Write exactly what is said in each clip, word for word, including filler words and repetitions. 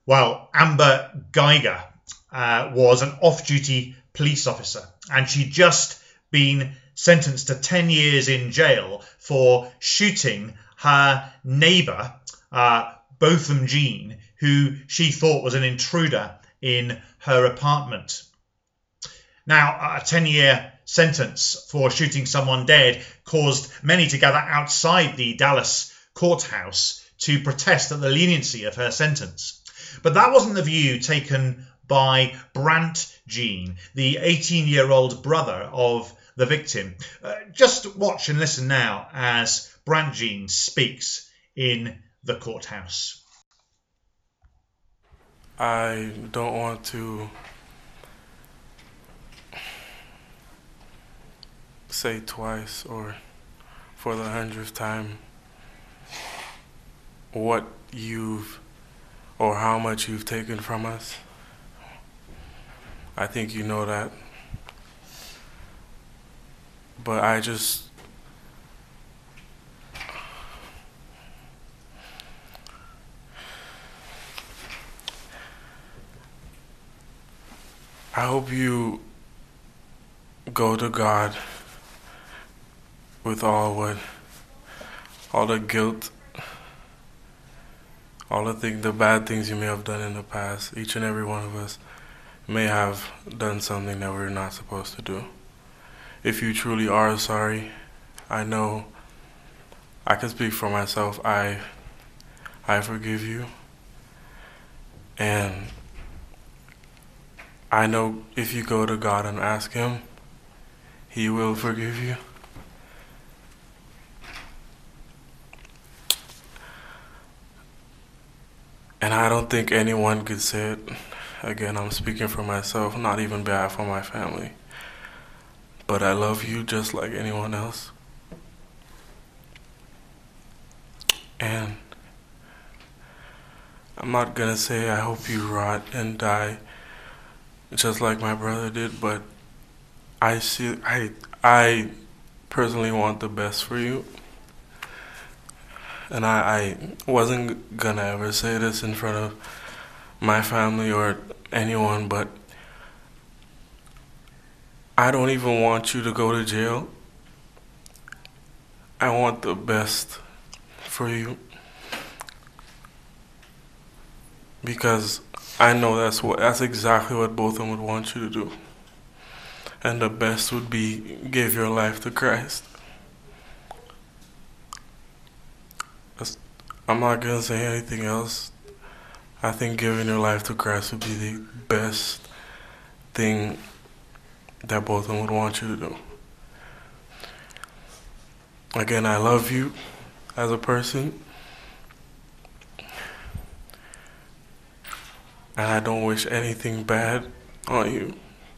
Well, Amber Geiger uh, was an off-duty police officer, and she'd just been sentenced to ten years in jail for shooting her neighbour, uh, Botham Jean, who she thought was an intruder in her apartment. Now, a ten-year sentence for shooting someone dead caused many to gather outside the Dallas courthouse to protest at the leniency of her sentence. But that wasn't the view taken by Brant Jean, the eighteen-year-old brother of the victim. Uh, just watch and listen now as Brant Jean speaks in the courthouse. I don't want to say twice or for the hundredth time what you've or how much you've taken from us. I think you know that. But I just I hope you go to God with all what, all the guilt, all the thing, the bad things you may have done in the past. Each and every one of us may have done something that we're not supposed to do. If you truly are sorry, I know I can speak for myself. I, I forgive you, and I know if you go to God and ask Him, He will forgive you. And I don't think anyone could say it. Again, I'm speaking for myself, not even behalf of my family. But I love you just like anyone else. And I'm not gonna say I hope you rot and die just like my brother did, but I see I I personally want the best for you. And I, I wasn't gonna ever say this in front of my family or anyone, but I don't even want you to go to jail. I want the best for you, because I know that's what that's exactly what both of them would want you to do. And the best would be give your life to Christ. I'm not gonna say anything else. I think giving your life to Christ would be the best thing that both of them would want you to do. Again, I love you as a person, and I don't wish anything bad on you.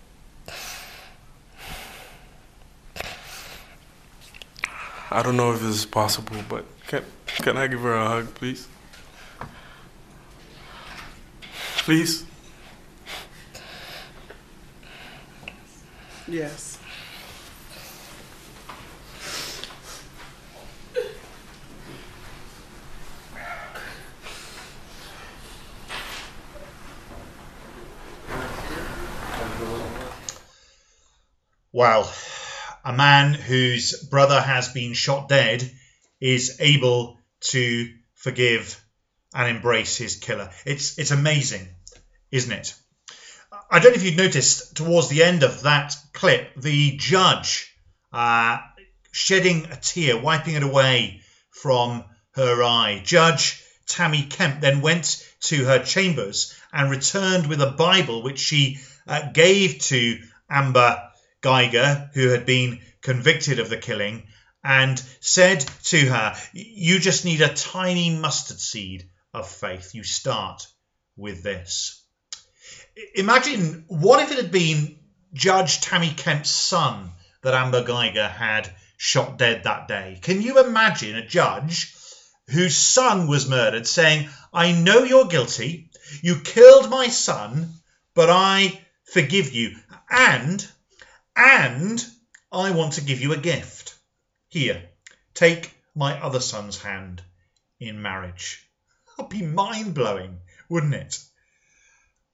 I don't know if this is possible, but can can I give her a hug, please? Please? Yes. Well, a man whose brother has been shot dead is able to forgive and embrace his killer. It's it's amazing, isn't it? I don't know if you'd noticed towards the end of that clip, the judge uh, shedding a tear, wiping it away from her eye. Judge Tammy Kemp then went to her chambers and returned with a Bible which she uh, gave to Amber Geiger, who had been convicted of the killing, and said to her, you just need a tiny mustard seed of faith. You start with this. Imagine, what if it had been Judge Tammy Kemp's son that Amber Geiger had shot dead that day? Can you imagine a judge whose son was murdered saying, I know you're guilty, you killed my son, but I forgive you, and, and I want to give you a gift. Here, take my other son's hand in marriage. That'd be mind-blowing, wouldn't it?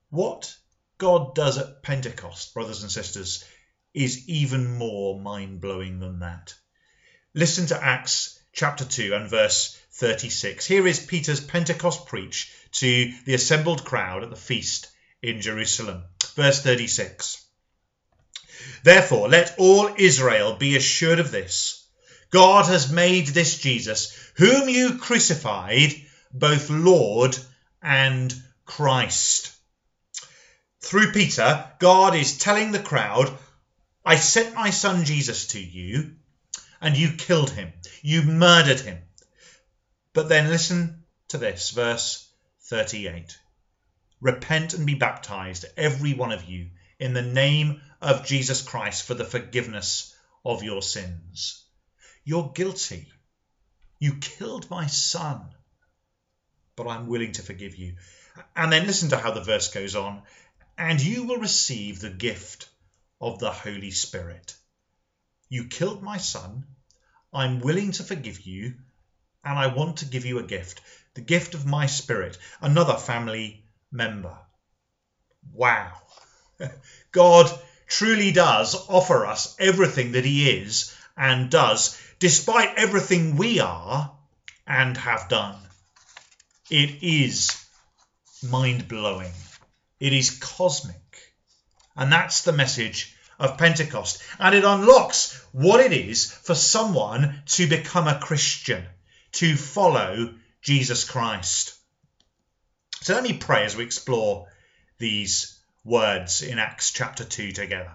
What God does at Pentecost, brothers and sisters, is even more mind-blowing than that. Listen to Acts chapter two and verse thirty-six. Here is Peter's Pentecost preach to the assembled crowd at the feast in Jerusalem. Verse thirty-six. Therefore, let all Israel be assured of this. God has made this Jesus, whom you crucified, both Lord and Christ. Through Peter, God is telling the crowd, I sent my son Jesus to you, and you killed him. You murdered him. But then listen to this, verse thirty-eight. Repent and be baptized, every one of you, in the name of Jesus Christ for the forgiveness of your sins. You're guilty. You killed my son, but I'm willing to forgive you. And then listen to how the verse goes on. And you will receive the gift of the Holy Spirit. You killed my son. I'm willing to forgive you, and I want to give you a gift, the gift of my spirit, another family member. Wow. God truly does offer us everything that he is and does, despite everything we are and have done. It is mind-blowing. It is cosmic. And that's the message of Pentecost. And it unlocks what it is for someone to become a Christian, to follow Jesus Christ. So let me pray as we explore these words in Acts chapter two together.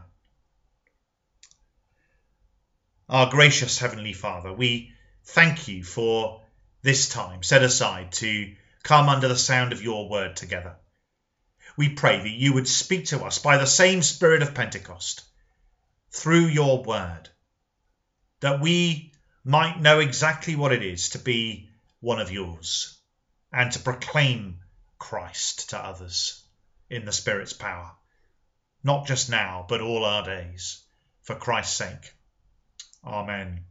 Our gracious Heavenly Father, we thank you for this time set aside to come under the sound of your word together. We pray that you would speak to us by the same Spirit of Pentecost through your word, that we might know exactly what it is to be one of yours and to proclaim Christ to others in the Spirit's power, not just now, but all our days, for Christ's sake. Amen.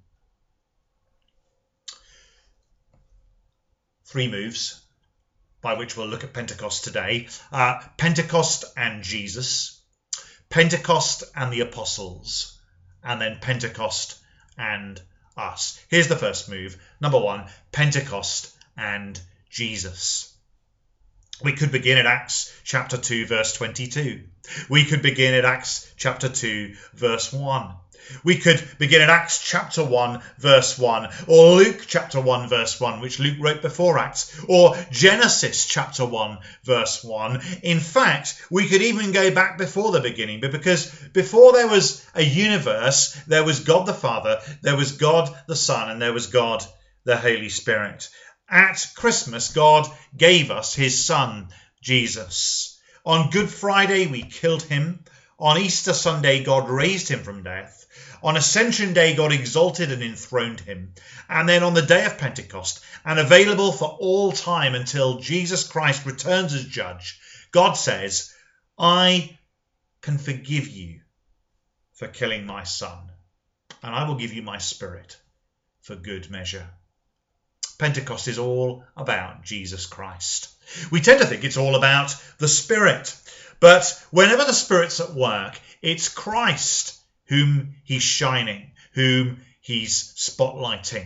Three moves by which we'll look at Pentecost today. Uh, Pentecost and Jesus, Pentecost and the apostles, and then Pentecost and us. Here's the first move. Number one, Pentecost and Jesus. We could begin at Acts chapter two, verse twenty-two. We could begin at Acts chapter two, verse one. We could begin at Acts chapter one, verse one, or Luke chapter one, verse one, which Luke wrote before Acts, or Genesis chapter one, verse one. In fact, we could even go back before the beginning, but because before there was a universe, there was God the Father, there was God the Son, and there was God the Holy Spirit. At Christmas, God gave us his Son, Jesus. On Good Friday, we killed him. On Easter Sunday, God raised him from death. On Ascension Day, God exalted and enthroned him. And then on the day of Pentecost, and available for all time until Jesus Christ returns as judge, God says, I can forgive you for killing my son, and I will give you my spirit for good measure. Pentecost is all about Jesus Christ. We tend to think it's all about the Spirit, but whenever the Spirit's at work, it's Christ whom he's shining, whom he's spotlighting.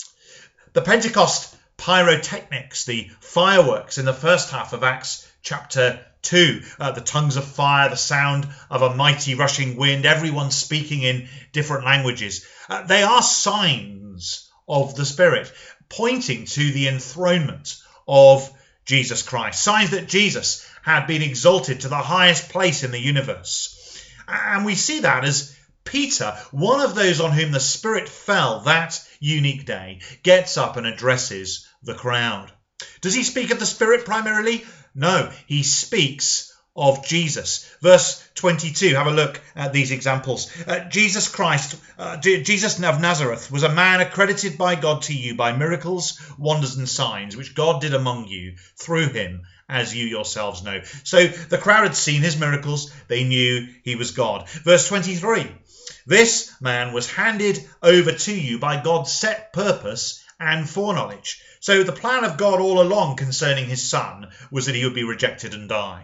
The Pentecost pyrotechnics, the fireworks in the first half of Acts chapter two, uh, the tongues of fire, the sound of a mighty rushing wind, everyone speaking in different languages, uh, they are signs of the Spirit, pointing to the enthronement of Jesus Christ, signs that Jesus had been exalted to the highest place in the universe. And we see that as Peter, one of those on whom the Spirit fell that unique day, gets up and addresses the crowd. Does he speak of the Spirit primarily? No, he speaks of Jesus. Verse twenty-two, have a look at these examples. Uh, Jesus Christ, uh, Jesus of Nazareth, was a man accredited by God to you by miracles, wonders and signs, which God did among you through him, as you yourselves know. So the crowd had seen his miracles. They knew he was God. Verse twenty-three, this man was handed over to you by God's set purpose and foreknowledge. So the plan of God all along concerning his son was that he would be rejected and die.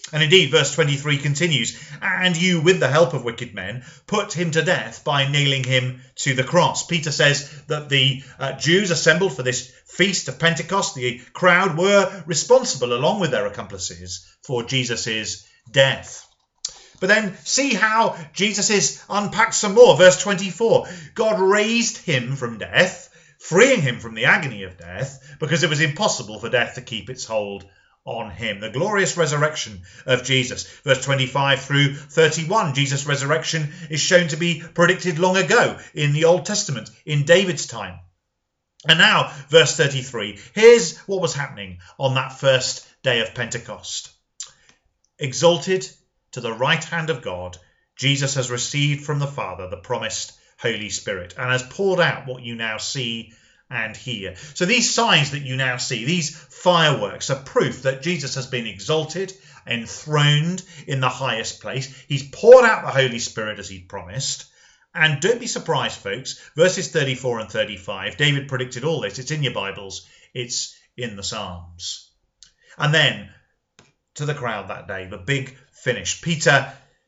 And indeed, verse twenty-three continues, and you, with the help of wicked men, put him to death by nailing him to the cross. Peter says that the uh, Jews assembled for this feast of Pentecost, the crowd, were responsible, along with their accomplices, for Jesus' death. But then see how Jesus is unpacked some more. Verse twenty-four, God raised him from death, freeing him from the agony of death, because it was impossible for death to keep its hold on him. The glorious resurrection of Jesus. Verse twenty-five through thirty-one, Jesus' resurrection is shown to be predicted long ago in the Old Testament, in David's time. And now, verse thirty-three, here's what was happening on that first day of Pentecost. Exalted to the right hand of God, Jesus has received from the Father the promised Holy Spirit and has poured out what you now see and hear. So these signs that you now see, these fireworks, are proof that Jesus has been exalted, enthroned in the highest place. He's poured out the Holy Spirit as he'd promised. And don't be surprised, folks, verses thirty-four and thirty-five, David predicted all this. It's in your Bibles. It's in the Psalms. And then, to the crowd that day, the big finish. Peter,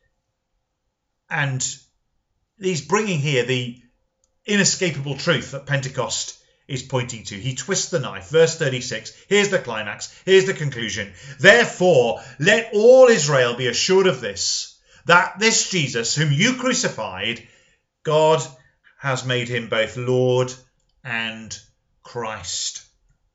and he's bringing here the inescapable truth that Pentecost is pointing to. He twists the knife. Verse thirty-six, here's the climax, here's the conclusion. Therefore, let all Israel be assured of this, that this Jesus, whom you crucified, God has made him both Lord and Christ.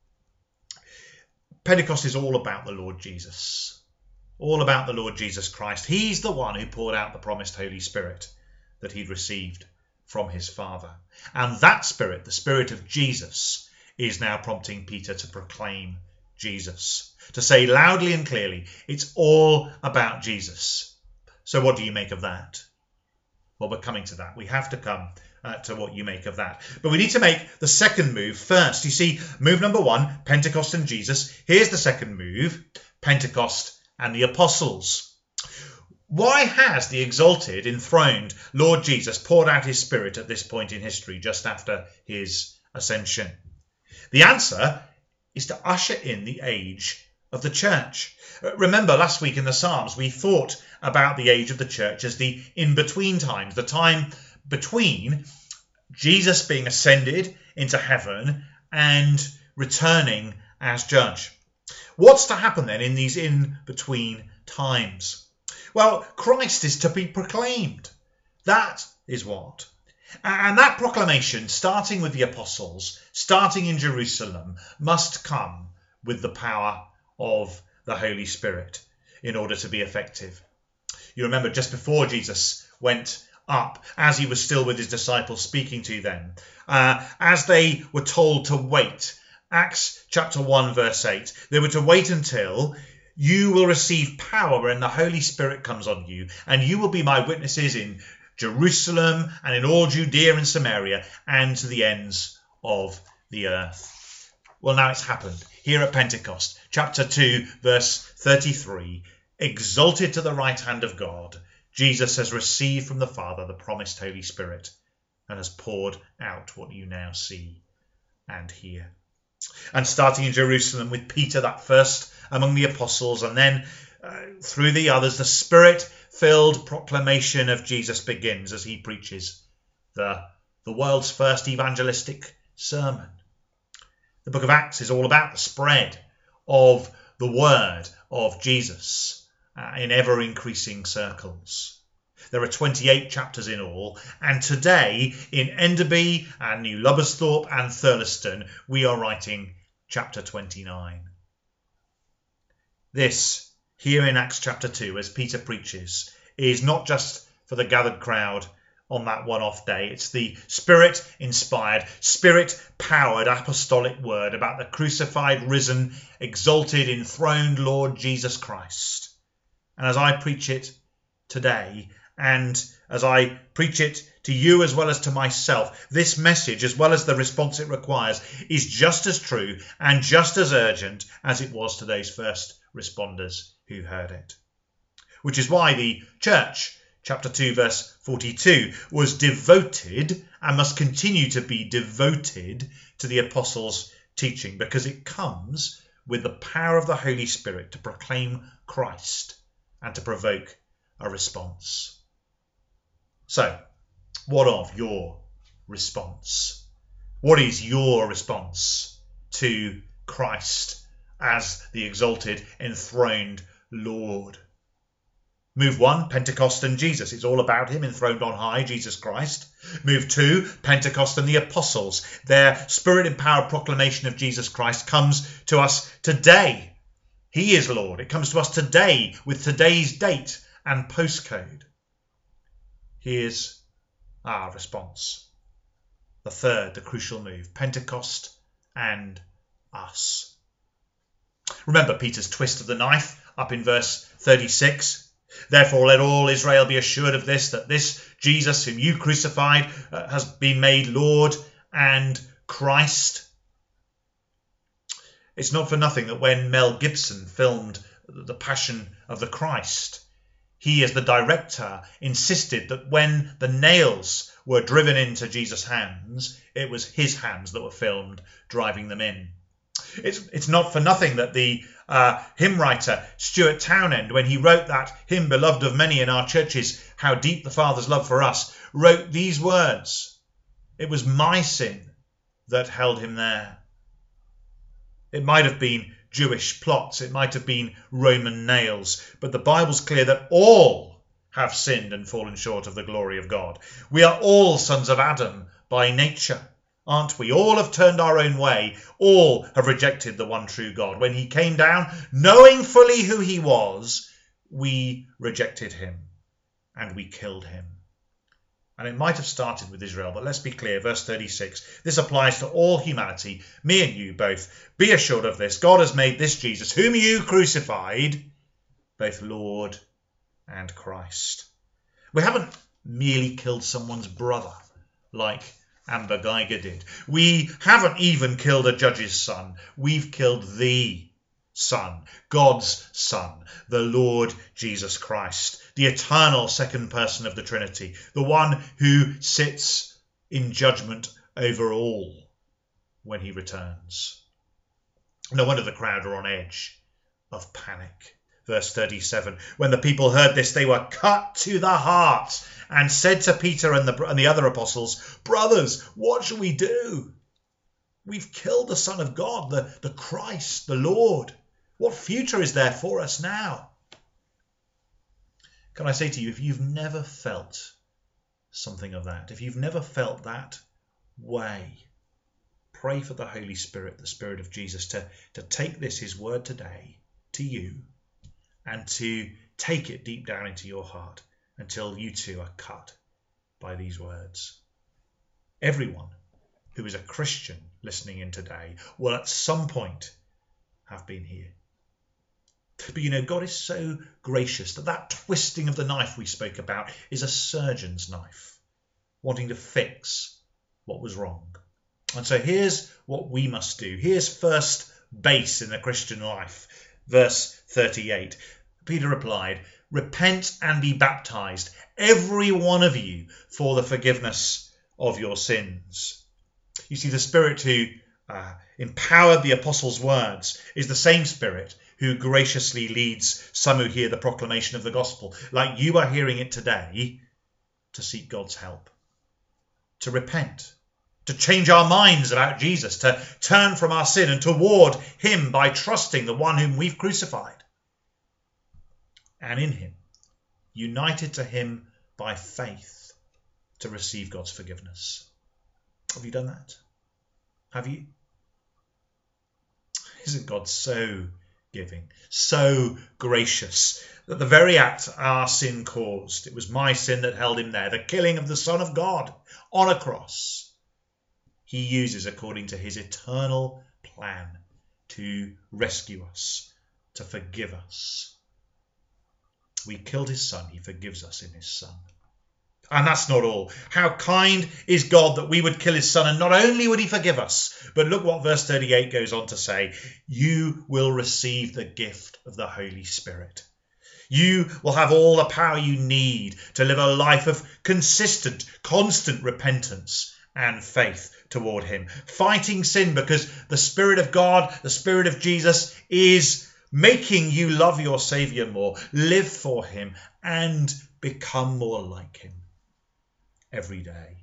Pentecost is all about the Lord Jesus. All about the Lord Jesus Christ. He's the one who poured out the promised Holy Spirit that he'd received from his Father. And that Spirit, the Spirit of Jesus, is now prompting Peter to proclaim Jesus. To say loudly and clearly, it's all about Jesus. So what do you make of that? Well, we're coming to that. We have to come uh, to what you make of that. But we need to make the second move first. You see, move number one, Pentecost and Jesus. Here's the second move, Pentecost and the apostles. Why has the exalted, enthroned Lord Jesus poured out his Spirit at this point in history, just after his ascension? The answer is to usher in the age of the church. Remember, last week in the Psalms, we thought about the age of the church as the in-between times, the time between Jesus being ascended into heaven and returning as judge. What's to happen then in these in-between times? Well, Christ is to be proclaimed. That is what. And that proclamation, starting with the apostles, starting in Jerusalem, must come with the power of the Holy Spirit in order to be effective. You remember just before Jesus went up, as he was still with his disciples speaking to them, uh, as they were told to wait, Acts chapter one verse eight, they were to wait until you will receive power when the Holy Spirit comes on you, and you will be my witnesses in Jerusalem and in all Judea and Samaria and to the ends of the earth. Well, now it's happened here at Pentecost, chapter two, verse thirty-three. Exalted to the right hand of God, Jesus has received from the Father the promised Holy Spirit and has poured out what you now see and hear. And starting in Jerusalem with Peter, that first among the apostles, and then uh, through the others, the Spirit-filled proclamation of Jesus begins as he preaches the, the world's first evangelistic sermon. The book of Acts is all about the spread of the word of Jesus uh, in ever-increasing circles. There are twenty-eight chapters in all, and today in Enderby and New Lubbersthorpe and Thurlaston, we are writing chapter twenty-nine. This, here in Acts chapter two, as Peter preaches, is not just for the gathered crowd on that one-off day. It's the Spirit-inspired, Spirit-powered apostolic word about the crucified, risen, exalted, enthroned Lord Jesus Christ. And as I preach it today, and as I preach it to you as well as to myself, this message, as well as the response it requires, is just as true and just as urgent as it was to those first responders who heard it. Which is why the church, chapter two, verse forty-two, was devoted and must continue to be devoted to the apostles' teaching, because it comes with the power of the Holy Spirit to proclaim Christ and to provoke a response. So, what of your response? What is your response to Christ as the exalted, enthroned Lord? Move one, Pentecost and Jesus. It's all about him, enthroned on high, Jesus Christ. Move two, Pentecost and the apostles. Their spirit-empowered proclamation of Jesus Christ comes to us today. He is Lord. It comes to us today with today's date and postcode. Here's our response. The third, the crucial move, Pentecost and us. Remember Peter's twist of the knife up in verse thirty-six. Therefore let all Israel be assured of this, that this Jesus whom you crucified uh, has been made Lord and Christ. It's not for nothing that when Mel Gibson filmed The Passion of the Christ, he as the director insisted that when the nails were driven into Jesus' hands, it was his hands that were filmed driving them in. It's, it's not for nothing that the uh, hymn writer Stuart Townend, when he wrote that hymn beloved of many in our churches, How Deep the Father's Love for Us, wrote these words: it was my sin that held him there. It might have been Jewish plots, it might have been Roman nails, but the Bible's clear that all have sinned and fallen short of the glory of God. We are all sons of Adam by nature, aren't we? All have turned our own way. All have rejected the one true God. When he came down, knowing fully who he was, we rejected him and we killed him. And it might have started with Israel, but let's be clear, verse thirty-six, this applies to all humanity, me and you both. Be assured of this, God has made this Jesus, whom you crucified, both Lord and Christ. We haven't merely killed someone's brother, like Amber Geiger did. We haven't even killed a judge's son. We've killed the Son, God's Son, the Lord Jesus Christ, the eternal second person of the Trinity, the one who sits in judgment over all when he returns. No wonder the crowd are on edge of panic. Verse thirty-seven, when the people heard this, they were cut to the heart and said to Peter and the, and the other apostles, brothers, what shall we do? We've killed the Son of God, the, the Christ, the Lord. What future is there for us now? Can I say to you, if you've never felt something of that, if you've never felt that way, pray for the Holy Spirit, the Spirit of Jesus, to, to take this, his word today, to you, and to take it deep down into your heart until you too are cut by these words. Everyone who is a Christian listening in today will at some point have been here. But you know, God is so gracious that that twisting of the knife we spoke about is a surgeon's knife, wanting to fix what was wrong. And so here's what we must do. Here's first base in the Christian life. Verse thirty-eight, Peter replied, repent and be baptized, every one of you, for the forgiveness of your sins. You see, the Spirit who uh, empowered the apostles' words is the same Spirit who graciously leads some who hear the proclamation of the gospel, like you are hearing it today, to seek God's help, to repent, to change our minds about Jesus, to turn from our sin and toward him by trusting the one whom we've crucified. And in him, united to him by faith, to receive God's forgiveness. Have you done that? Have you? Isn't God so giving, so gracious, that the very act our sin caused, it was my sin that held him there, the killing of the Son of God on a cross, he uses according to his eternal plan to rescue us, to forgive us. We killed his Son, he forgives us in his Son. And that's not all. How kind is God that we would kill his Son, and not only would he forgive us, but look what verse thirty-eight goes on to say. You will receive the gift of the Holy Spirit. You will have all the power you need to live a life of consistent, constant repentance and faith toward him, fighting sin, because the Spirit of God, the Spirit of Jesus, is making you love your Saviour more, live for him, and become more like him every day.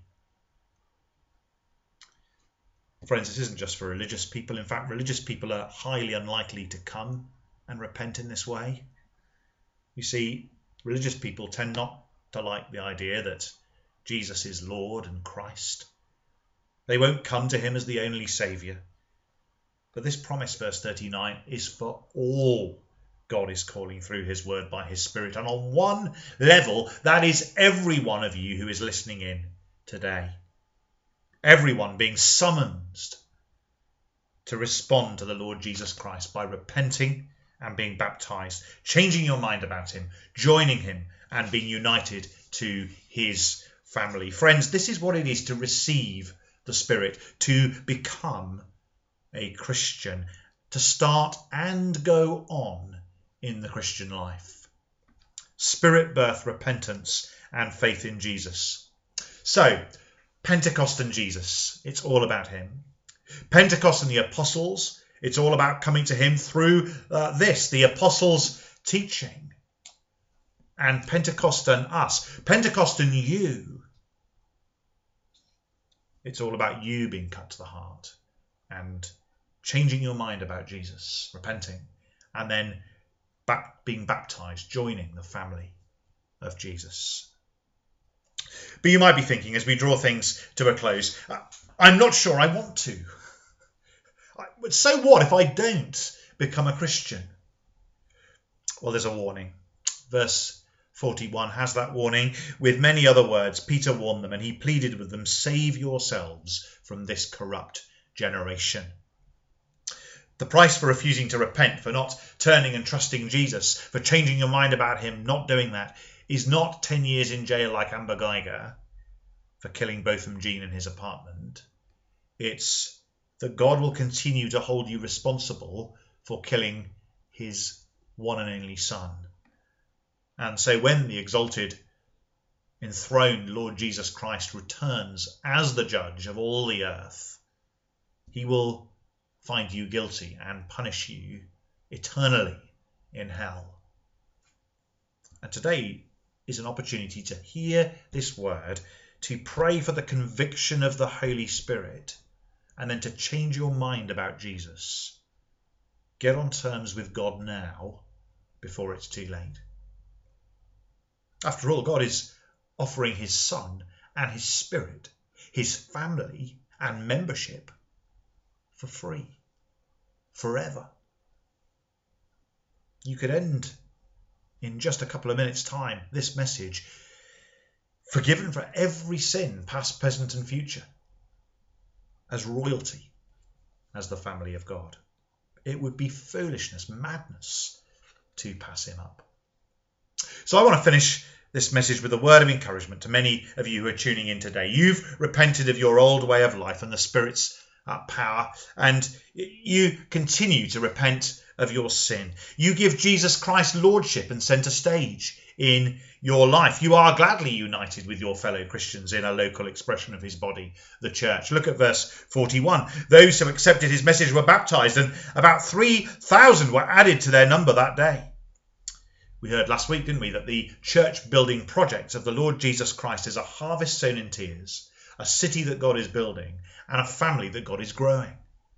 Friends, this isn't just for religious people. In fact, religious people are highly unlikely to come and repent in this way. You see, religious people tend not to like the idea that Jesus is Lord and Christ. They won't come to him as the only Saviour. But this promise, verse thirty-nine, is for all God is calling through his word by his Spirit. And on one level, that is every one of you who is listening in today. Everyone being summoned to respond to the Lord Jesus Christ by repenting and being baptized, changing your mind about him, joining him, and being united to his family. Friends, this is what it is to receive the Spirit, to become a Christian, to start and go on in the Christian life. Spirit birth, repentance, and faith in Jesus. So, Pentecost and Jesus, it's all about him. Pentecost and the apostles, it's all about coming to him through uh, this, the apostles' teaching. And Pentecost and us, Pentecost and you, it's all about you being cut to the heart and changing your mind about Jesus, repenting, and then back, being baptized, joining the family of Jesus. But you might be thinking, as we draw things to a close, I'm not sure I want to. But so what if I don't become a Christian? Well, there's a warning. Verse forty-one has that warning. With many other words, Peter warned them, and he pleaded with them, save yourselves from this corrupt generation. The price for refusing to repent, for not turning and trusting Jesus, for changing your mind about him, not doing that, is not ten years in jail like Amber Geiger for killing Botham Jean in his apartment. It's that God will continue to hold you responsible for killing his one and only Son. And so when the exalted, enthroned Lord Jesus Christ returns as the judge of all the earth, he will find you guilty and punish you eternally in hell. And today is an opportunity to hear this word, to pray for the conviction of the Holy Spirit, and then to change your mind about Jesus. Get on terms with God now before it's too late. After all, God is offering his Son and his Spirit, his family and membership for free, forever. You could end in just a couple of minutes' time this message, forgiven for every sin, past, present and future, as royalty, as the family of God. It would be foolishness, madness to pass him up. So I want to finish this message with a word of encouragement to many of you who are tuning in today. You've repented of your old way of life and the Spirit's uh, power, and you continue to repent of your sin. You give Jesus Christ lordship and centre stage in your life. You are gladly united with your fellow Christians in a local expression of his body, the church. Look at verse forty-one. Those who accepted his message were baptized, and about three thousand were added to their number that day. We heard last week, didn't we, that the church building project of the Lord Jesus Christ is a harvest sown in tears, a city that God is building, and a family that God is growing.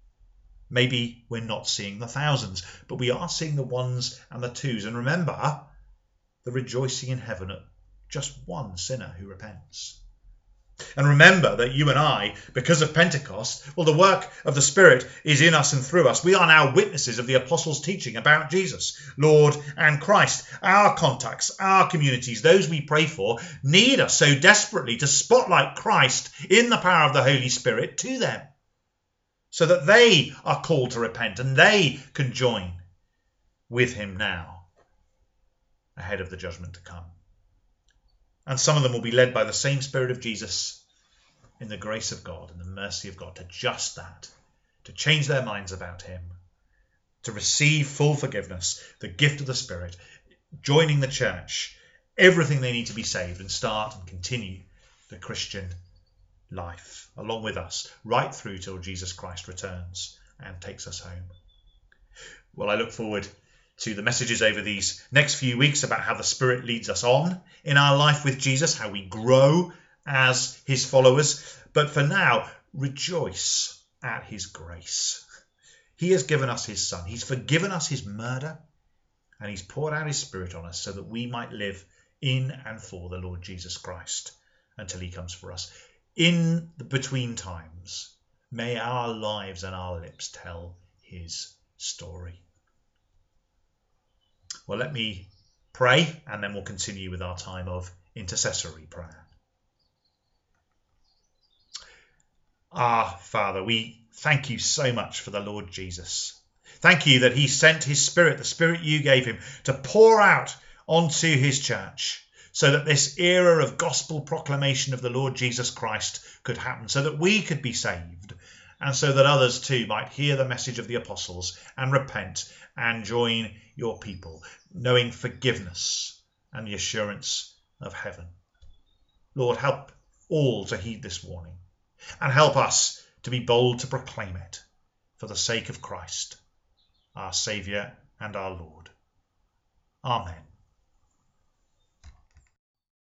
Maybe we're not seeing the thousands, but we are seeing the ones and the twos. And remember, the rejoicing in heaven at just one sinner who repents. And remember that you and I, because of Pentecost, well, the work of the Spirit is in us and through us. We are now witnesses of the apostles' teaching about Jesus, Lord and Christ. Our contacts, our communities, those we pray for, need us so desperately to spotlight Christ in the power of the Holy Spirit to them, so that they are called to repent and they can join with him now ahead of the judgment to come. And some of them will be led by the same Spirit of Jesus in the grace of God and the mercy of God to just that, to change their minds about him, to receive full forgiveness, the gift of the Spirit, joining the church, everything they need to be saved and start and continue the Christian life along with us right through till Jesus Christ returns and takes us home. Well, I look forward to the messages over these next few weeks about how the Spirit leads us on in our life with Jesus, how we grow as his followers. But for now, rejoice at his grace. He has given us his Son. He's forgiven us his murder, and he's poured out his Spirit on us so that we might live in and for the Lord Jesus Christ until he comes for us. In the between times, may our lives and our lips tell his story. Well, let me pray, and then we'll continue with our time of intercessory prayer. Ah, Father, we thank you so much for the Lord Jesus. Thank you that he sent his Spirit, the Spirit you gave him, to pour out onto his church so that this era of gospel proclamation of the Lord Jesus Christ could happen, so that we could be saved, and so that others too might hear the message of the apostles and repent and join your people, knowing forgiveness and the assurance of heaven. Lord, help all to heed this warning, and help us to be bold to proclaim it for the sake of Christ, our Saviour and our Lord. Amen.